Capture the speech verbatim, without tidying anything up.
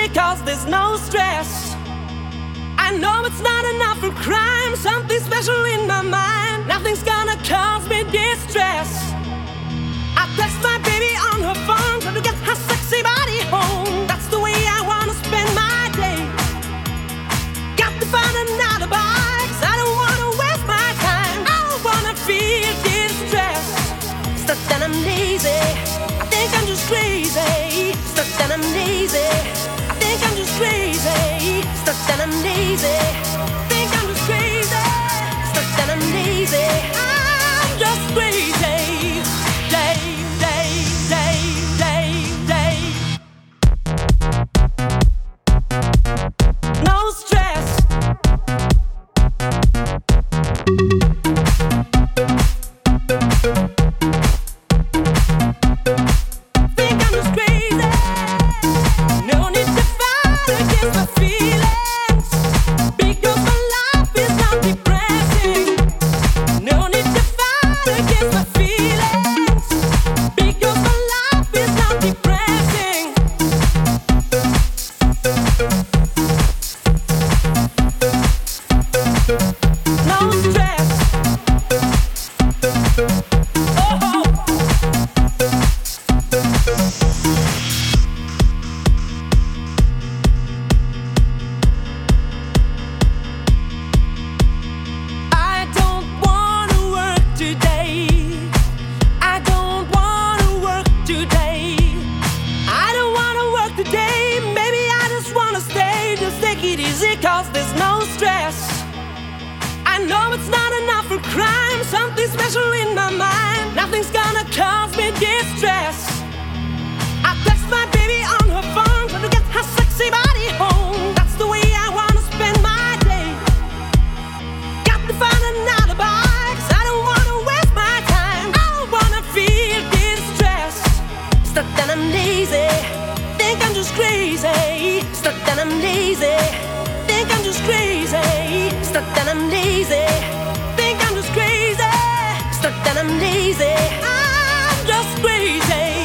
cause there's no stress. I know it's not enough for crime, something special in my mind. Nothing's gonna cause me distress. I text my baby on her phone, trying to get her sexy body home. That's the way I wanna spend my day. Got to find an alibi, cause I don't wanna waste my time. I don't wanna feel distressed. Stuck and I'm lazy, I think I'm just crazy. Stuck and I'm lazy, I think I'm just crazy. Stuck and I'm lazy, think I'm just crazy. Stuck and I'm lazy, I'm just crazy. Day, day, day, day, day. No stress. Think I'm just crazy. No need to fight against my feelings, because my life is not depressing. No need to fight against my feelings, because my life is not depressing. No stress. Oh. I don't wanna work today. I don't wanna work today. I don't wanna work today. Maybe I just wanna stay. Just take it easy, cause there's no stress. I know it's not enough for crime, something special in my mind. Nothing's gonna cause me distress. I text my baby on her phone, trying to get her sexy body home. That's the way I wanna spend my day. Got to find an alibi, cause I don't wanna waste my time. I don't wanna feel distressed. Stuck and I'm lazy, think I'm just crazy. Stuck and I'm lazy, think I'm just crazy. Stuck and I'm lazy, think I'm just crazy. Stuck and I'm lazy, I'm just crazy.